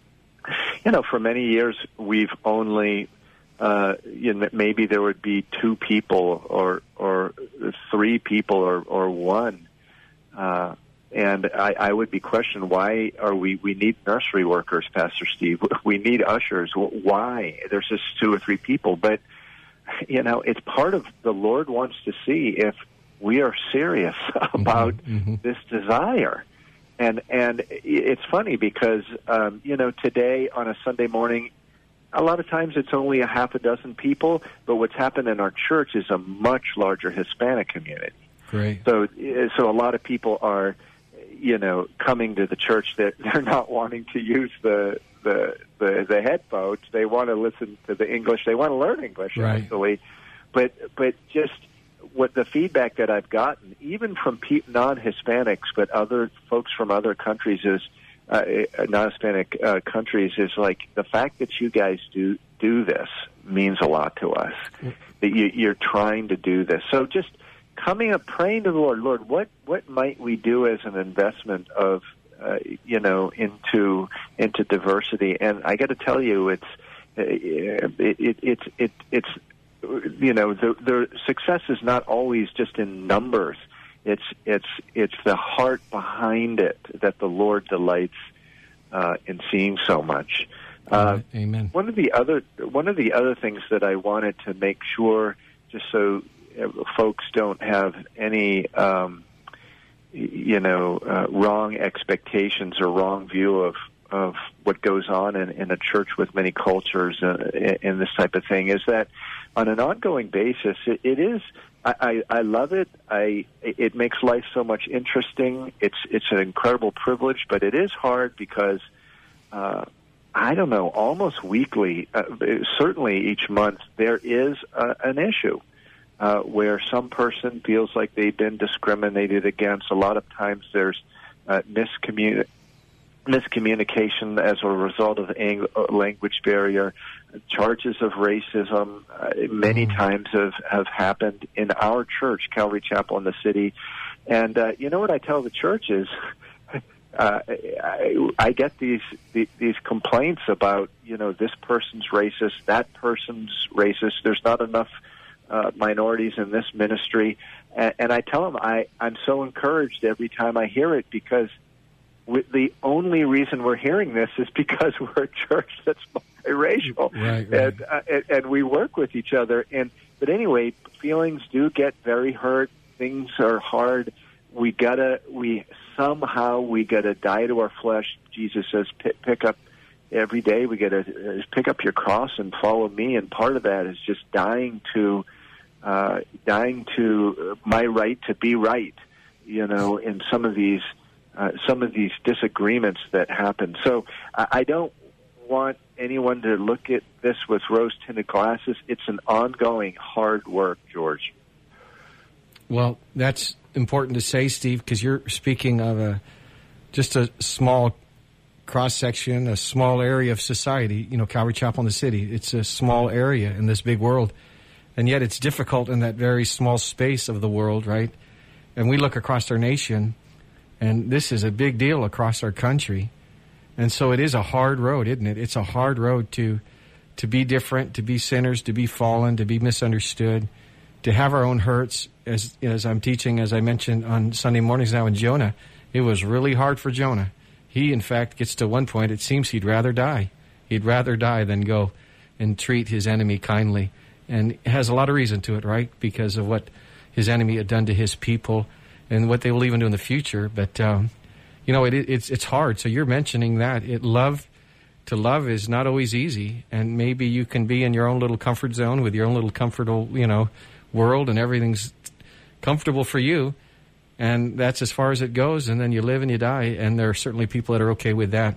you know, for many years, we've only, uh, you know, maybe there would be two people or or three people or, or one. Uh, and I, I would be questioned, why are we, we need nursery workers, Pastor Steve. We need ushers. Why? There's just two or three people. But, you know, it's part of the Lord wants to see if we are serious about mm-hmm. this desire. And and it's funny because, um, you know, today on a Sunday morning, a lot of times it's only a half a dozen people, but what's happened in our church is a much larger Hispanic community. Great. So, so a lot of people are, you know, coming to the church that they're not wanting to use the the the, the headphones. They want to listen to the English. They want to learn English, right. actually. But but just what the feedback that I've gotten, even from pe- non-Hispanics, but other folks from other countries, is uh, non-Hispanic uh, countries, is like the fact that you guys do do this means a lot to us. That you, you're trying to do this. So just coming up, praying to the Lord, Lord, what what might we do as an investment of uh, you know into into diversity? And I got to tell you, it's it, it, it, it it's you know the the success is not always just in numbers. It's it's it's the heart behind it that the Lord delights uh, in seeing so much. Uh, Amen. One of the other one of the other things that I wanted to make sure, just so folks don't have any, um, you know, uh, wrong expectations or wrong view of, of what goes on in, in a church with many cultures uh, and this type of thing, is that on an ongoing basis, it, it is. I, I, I love it. I it makes life so much interesting. It's it's an incredible privilege, but it is hard because. Uh, I don't know, almost weekly, uh, certainly each month, there is uh, an issue. uh, where some person feels like they've been discriminated against. A lot of times there's uh, miscommunication. miscommunication as a result of ang- language barrier. Charges of racism uh, many mm. times have, have happened in our church, Calvary Chapel in the city. And uh, you know what I tell the churches? uh, I, I get these, these these complaints about, you know, this person's racist, that person's racist, there's not enough uh, minorities in this ministry. And, and I tell them I, I'm so encouraged every time I hear it, because the only reason we're hearing this is because we're a church that's multiracial, right, right. And, uh, and and we work with each other. And but anyway, feelings do get very hurt. Things are hard. We gotta we somehow we gotta die to our flesh. Jesus says, pick, pick up every day. We gotta uh, pick up your cross and follow me. And part of that is just dying to uh, dying to my right to be right. You know, in some of these. Uh, some of these disagreements that happen. So uh, I don't want anyone to look at this with rose-tinted glasses. It's an ongoing hard work, George. Well, that's important to say, Steve, because you're speaking of a just a small cross-section, a small area of society, you know, Calvary Chapel in the city. It's a small area in this big world, and yet it's difficult in that very small space of the world, right? And we look across our nation, and this is a big deal across our country. And so it is a hard road, isn't it? It's a hard road to to be different, to be sinners, to be fallen, to be misunderstood, to have our own hurts. As as I'm teaching, as I mentioned on Sunday mornings now in Jonah, it was really hard for Jonah. He, in fact, gets to one point, it seems he'd rather die. He'd rather die than go and treat his enemy kindly. And it has a lot of reason to it, right? Because of what his enemy had done to his people, and what they will even do in the future. But, um, you know, it, it's it's hard. So you're mentioning that. It love to love is not always easy. And maybe you can be in your own little comfort zone with your own little comfortable, you know, world, and everything's comfortable for you. And that's as far as it goes. And then you live and you die. And there are certainly people that are okay with that.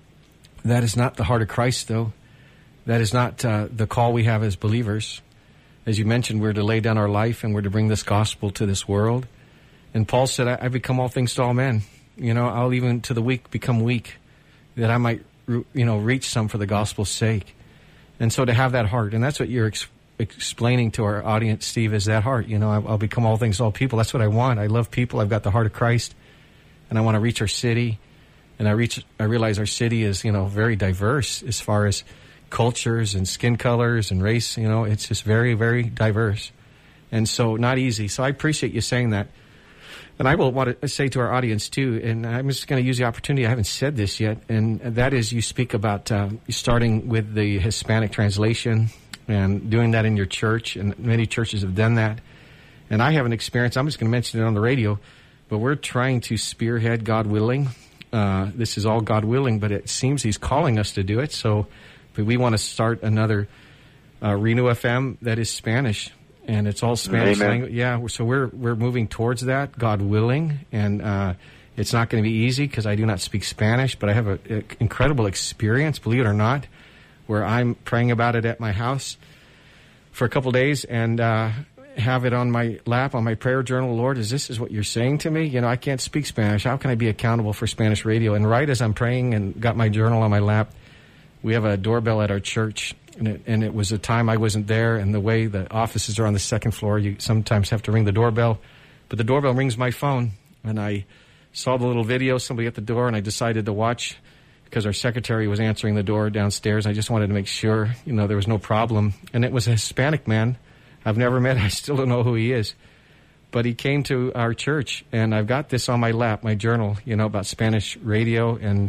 That is not the heart of Christ, though. That is not uh, the call we have as believers. As you mentioned, we're to lay down our life and we're to bring this gospel to this world. And Paul said, I, I become all things to all men. You know, I'll even to the weak become weak, that I might, you know, reach some for the gospel's sake. And so to have that heart, and that's what you're ex- explaining to our audience, Steve, is that heart. You know, I, I'll become all things to all people. That's what I want. I love people. I've got the heart of Christ, and I want to reach our city. And I reach, I realize our city is, you know, very diverse as far as cultures and skin colors and race. You know, it's just very, very diverse. And so not easy. So I appreciate you saying that. And I will want to say to our audience, too, and I'm just going to use the opportunity, I haven't said this yet, and that is you speak about uh, starting with the Hispanic translation and doing that in your church, and many churches have done that. And I have an experience, I'm just going to mention it on the radio, but we're trying to spearhead, God willing. Uh, this is all God willing, but it seems He's calling us to do it. So but we want to start another uh, Renew F M that is Spanish. And it's all Spanish Amen. language. Yeah, so we're we're moving towards that, God willing. And uh, it's not going to be easy because I do not speak Spanish, but I have an incredible experience, believe it or not, where I'm praying about it at my house for a couple days and uh, have it on my lap, on my prayer journal. Lord, is this is what you're saying to me? You know, I can't speak Spanish. How can I be accountable for Spanish radio? And right as I'm praying and got my journal on my lap, we have a doorbell at our church. And it, and it was a time I wasn't there, and the way the offices are on the second floor, you sometimes have to ring the doorbell. But the doorbell rings my phone, and I saw the little video, somebody at the door, and I decided to watch because our secretary was answering the door downstairs. I just wanted to make sure, you know, there was no problem. And it was a Hispanic man I've never met. I still don't know who he is. But he came to our church, and I've got this on my lap, my journal, you know, about Spanish radio. And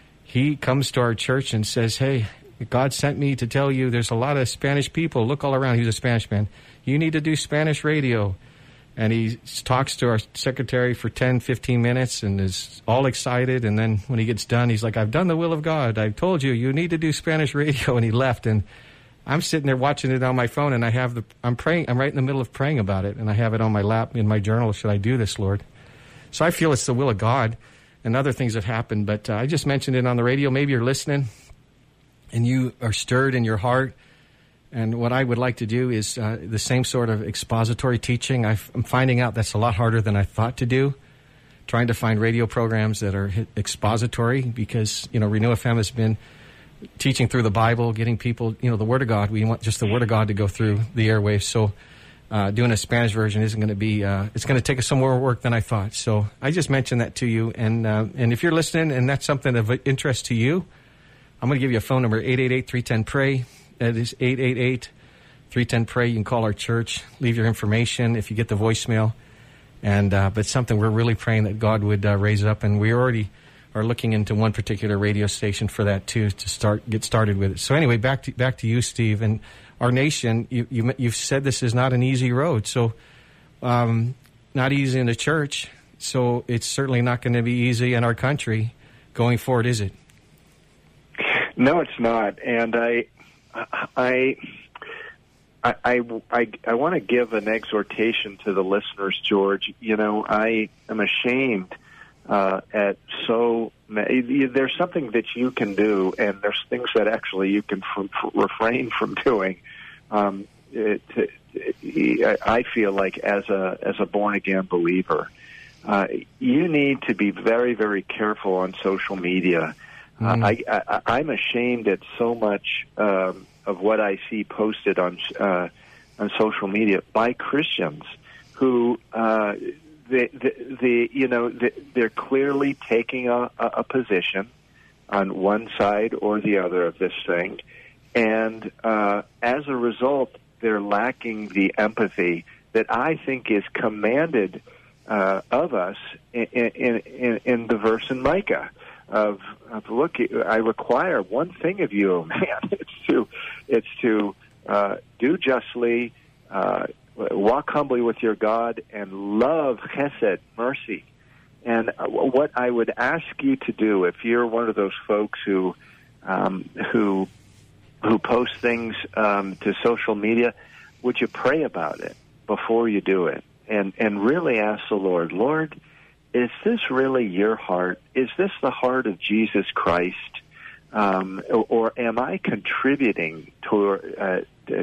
he comes to our church and says, hey, God sent me to tell you there's a lot of Spanish people. Look all around. He's a Spanish man. You need to do Spanish radio. And he talks to our secretary for ten, fifteen minutes and is all excited. And then when he gets done, he's like, I've done the will of God. I've told you, you need to do Spanish radio. And he left. And I'm sitting there watching it on my phone, and I have the, I'm praying, I'm right in the middle of praying about it. And I have it on my lap in my journal. Should I do this, Lord? So I feel it's the will of God, and other things have happened. But uh, I just mentioned it on the radio. Maybe you're listening and you are stirred in your heart And what I would like to do is uh, the same sort of expository teaching. I've, I'm finding out that's a lot harder than I thought to do, trying to find radio programs that are expository, because, you know, Renew F M has been teaching through the Bible, getting people, you know, the Word of God. We want just the Word of God to go through the airwaves. So uh, doing a Spanish version isn't going to be, uh, it's going to take us some more work than I thought. So I just mentioned that to you. And, uh, and if you're listening and that's something of interest to you, I'm going to give you a phone number, eight eight eight, three one zero, P R A Y. That is eight eight eight, three one zero, P R A Y. You can call our church, leave your information if you get the voicemail. And uh, but something we're really praying that God would uh, raise up, and we already are looking into one particular radio station for that too, to start get started with it. So anyway, back to back to you, Steve, and our nation. You, you you've said this is not an easy road, so um, not easy in the church. So it's certainly not going to be easy in our country going forward, is it? No, it's not, and I, I, I, I, I, I want to give an exhortation to the listeners, George. You know, I am ashamed uh, at so many. There's something that you can do, and there's things that actually you can f- f- refrain from doing. Um, it, it, I feel like as a as a born again believer, uh, you need to be very, very careful on social media. Mm. Uh, I, I, I'm ashamed at so much um, of what I see posted on uh, on social media by Christians who, uh, the, the, the you know, the, they're clearly taking a, a position on one side or the other of this thing, and uh, as a result, they're lacking the empathy that I think is commanded uh, of us in, in, in, in the verse in Micah. Of, of look, I require one thing of you, man. It's to, it's to uh, do justly, uh, walk humbly with your God, and love chesed, mercy. And what I would ask you to do, if you're one of those folks who, um, who, who post things um, to social media, would you pray about it before you do it, and and really ask the Lord, Lord, is this really your heart? Is this the heart of Jesus Christ? Um, or, or am I contributing to uh,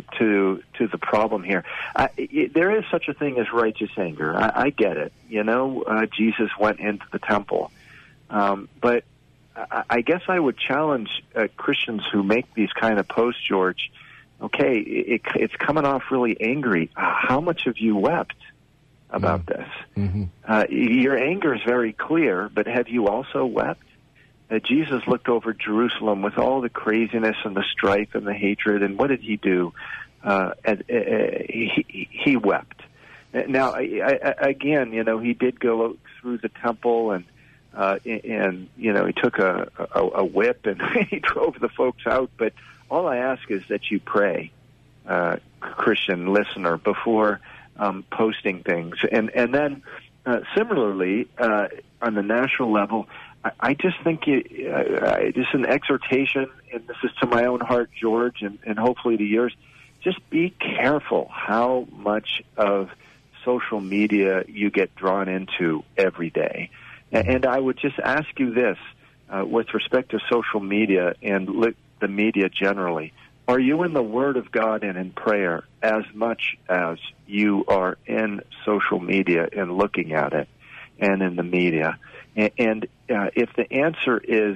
to to the problem here? I, it, there is such a thing as righteous anger. I, I get it. You know, uh, Jesus went into the temple. Um, but I, I guess I would challenge uh, Christians who make these kind of posts, George, okay, it, it's coming off really angry. How much have you wept about this? Mm-hmm. Uh, your anger is very clear, but have you also wept? Uh, Jesus looked over Jerusalem with all the craziness and the strife and the hatred, and what did he do? Uh, and, uh, he, he wept. Now, I, I, again, you know, he did go through the temple, and uh, and you know, he took a, a, a whip and he drove the folks out. But all I ask is that you pray, uh, Christian listener, before Um, posting things. And and then uh, similarly, uh, on the national level, I, I just think it, uh, just an exhortation, and this is to my own heart, George, and, and hopefully to yours, just be careful how much of social media you get drawn into every day. And, and I would just ask you this, uh, with respect to social media and li- the media generally, are you in the Word of God and in prayer as much as you are in social media and looking at it and in the media? And, and uh, if the answer is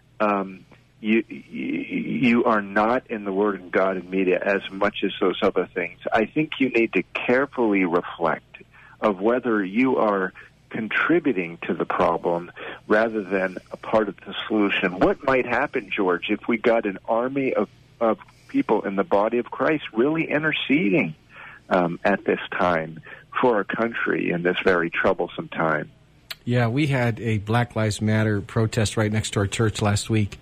um, you, you are not in the Word of God and media as much as those other things, I think you need to carefully reflect of whether you are contributing to the problem rather than a part of the solution. What might happen, George, if we got an army of, of people in the body of Christ really interceding um, at this time for our country in this very troublesome time? Yeah, we had a Black Lives Matter protest right next to our church last week.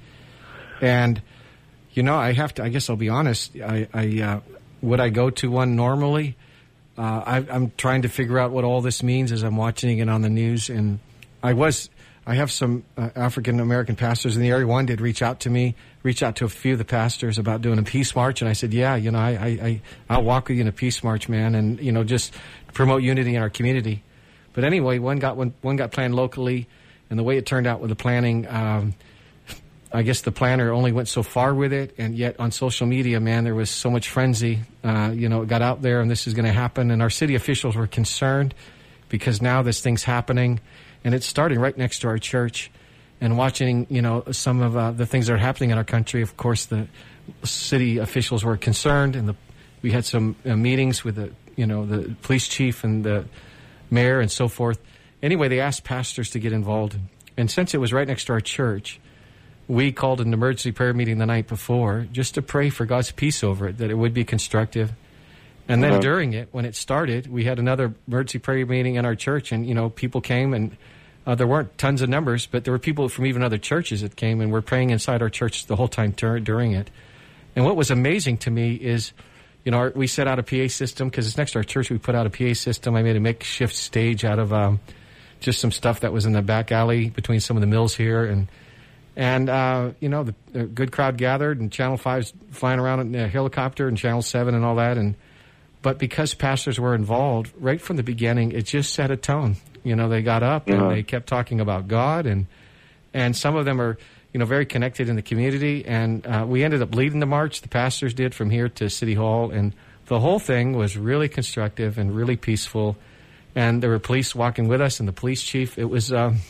And, you know, I have to, I guess I'll be honest, I, I uh, would I go to one normally? Uh, I, I'm trying to figure out what all this means as I'm watching it on the news. And I was... I have some uh, African-American pastors in the area. One did reach out to me, reach out to a few of the pastors about doing a peace march. And I said, yeah, you know, I, I, I, I'll walk with you in a peace march, man, and, you know, just promote unity in our community. But anyway, one got one, one got planned locally, and the way it turned out with the planning, um, I guess the planner only went so far with it, and yet on social media, man, there was so much frenzy. Uh, you know, it got out there, and this is going to happen, and our city officials were concerned because now this thing's happening, and it's starting right next to our church. And watching, you know, some of uh, the things that are happening in our country, of course, the city officials were concerned, and the, we had some uh, meetings with the, you know, the police chief and the mayor and so forth. Anyway, they asked pastors to get involved, and since it was right next to our church, we called an emergency prayer meeting the night before just to pray for God's peace over it, that it would be constructive. And then uh-huh. during it, when it started, we had another emergency prayer meeting in our church, and, you know, people came, and uh, there weren't tons of numbers, but there were people from even other churches that came, and were praying inside our church the whole time tur- during it. And what was amazing to me is, you know, our, we set out a P A system, because it's next to our church. We put out a P A system. I made a makeshift stage out of um, just some stuff that was in the back alley between some of the mills here, and And, uh, you know, the, the good crowd gathered, and Channel five's flying around in a helicopter, and Channel seven and all that. And But because pastors were involved, right from the beginning, it just set a tone. You know, they got up, yeah. and they kept talking about God. And and some of them are, you know, very connected in the community. And uh, we ended up leading the march, the pastors did, from here to City Hall. And the whole thing was really constructive and really peaceful. And there were police walking with us, and the police chief. It was... Uh,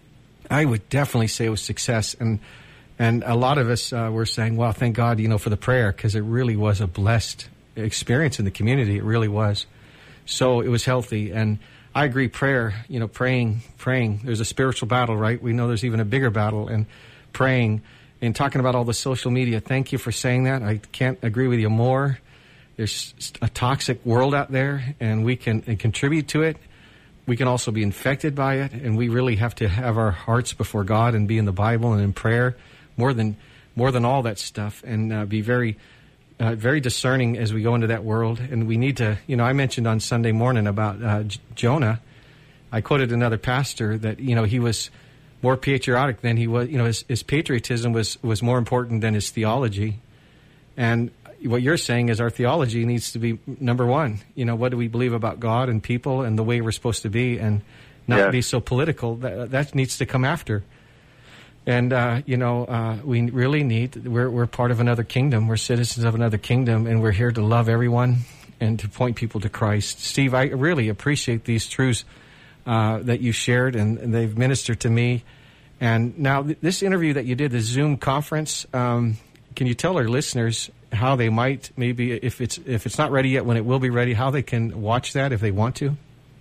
I would definitely say it was success, and and a lot of us uh, were saying, "Well, thank God, you know, for the prayer," because it really was a blessed experience in the community. It really was. So it was healthy, and I agree. Prayer, you know, praying, praying. There's a spiritual battle, right? We know there's even a bigger battle, and praying and talking about all the social media. Thank you for saying that. I can't agree with you more. There's a toxic world out there, and we can and contribute to it. We can also be infected by it, and we really have to have our hearts before God and be in the Bible and in prayer more than more than all that stuff, and uh, be very, uh, very discerning as we go into that world. And we need to, you know, I mentioned on Sunday morning about uh, J- Jonah. I quoted another pastor that, you know, he was more patriotic than he was, you know, his, his patriotism was, was more important than his theology. And what you're saying is our theology needs to be number one. You know, what do we believe about God and people and the way we're supposed to be, and not yeah. be so political. That, that needs to come after. And, uh, you know, uh, we really need, we're, we're part of another kingdom. We're citizens of another kingdom, and we're here to love everyone and to point people to Christ. Steve, I really appreciate these truths uh, that you shared, and, and they've ministered to me. And now th- this interview that you did, the Zoom conference, um, can you tell our listeners how they might, maybe if it's if it's not ready yet, when it will be ready, how they can watch that if they want to?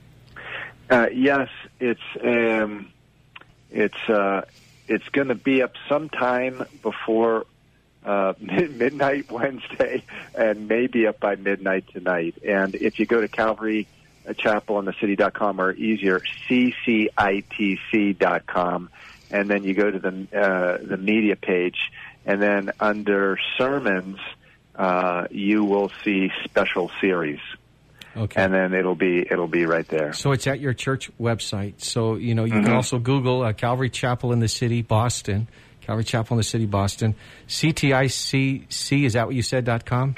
Uh, yes, it's um, it's uh, it's going to be up sometime before uh, midnight Wednesday, and maybe up by midnight tonight. And if you go to Calvary Chapel in the City dot com, or easier, C C I T C dot com, and then you go to the uh, the media page, and then under sermons, Uh, you will see special series, okay, and then it'll be it'll be right there. So it's at your church website. So you know you mm-hmm. can also Google uh, Calvary Chapel in the City, Boston. Calvary Chapel in the City, Boston. C T I C C, is that what you said? Dot com.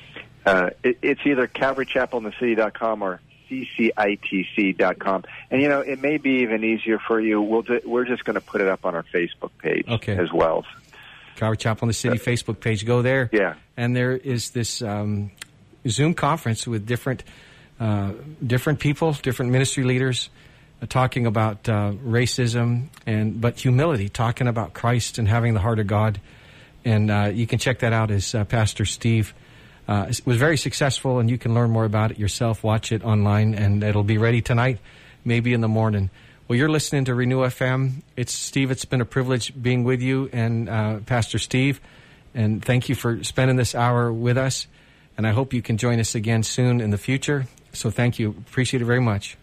Uh, it, it's either Calvary Chapel in the City dot com or C C I T C dot com. And you know it may be even easier for you. We'll do, we're just going to put it up on our Facebook page okay. as well. Calvary Chapel in the City Facebook page. Go there. Yeah. And there is this um, Zoom conference with different uh, different people, different ministry leaders, uh, talking about uh, racism and but humility, talking about Christ and having the heart of God. And uh, you can check that out as uh, Pastor Steve. Uh, it was very successful, and you can learn more about it yourself. Watch it online, and it'll be ready tonight, maybe in the morning. Well, you're listening to Renew F M. It's Steve. It's been a privilege being with you and uh, Pastor Steve. And thank you for spending this hour with us. And I hope you can join us again soon in the future. So thank you. Appreciate it very much.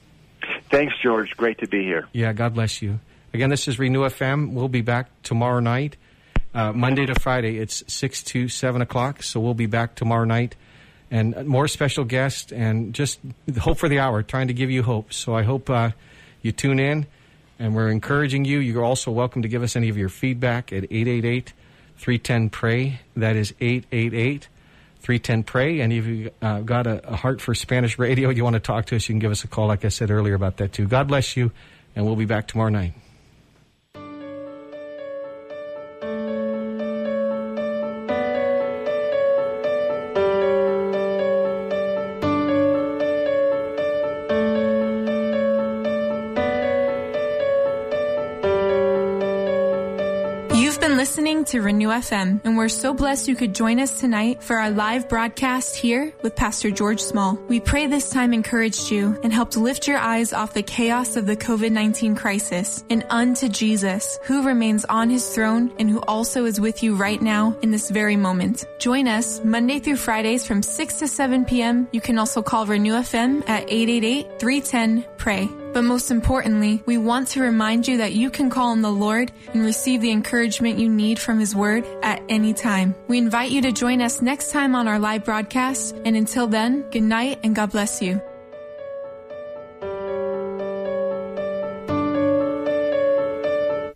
Thanks, George. Great to be here. Yeah, God bless you. Again, this is Renew F M. We'll be back tomorrow night. Uh, Monday to Friday, it's six to seven o'clock. So we'll be back tomorrow night. And more special guests and just hope for the hour, trying to give you hope. So I hope... Uh, You tune in, and we're encouraging you. You're also welcome to give us any of your feedback at eight eight eight, three one zero, P R A Y. That is eight eight eight, three one zero, P R A Y. And if you've uh, got a, a heart for Spanish radio, you want to talk to us, you can give us a call, like I said earlier, about that too. God bless you, and we'll be back tomorrow night. listening to Renew F M, and we're so blessed you could join us tonight for our live broadcast here with Pastor George Small. We pray this time encouraged you and helped lift your eyes off the chaos of the covid nineteen crisis and unto Jesus, who remains on his throne and who also is with you right now in this very moment. Join us Monday through Fridays from six to seven p.m. You can also call Renew F M at eight eight eight, three one zero, P R A Y. But most importantly, we want to remind you that you can call on the Lord and receive the encouragement you need from his word at any time. We invite you to join us next time on our live broadcast. And until then, good night and God bless you.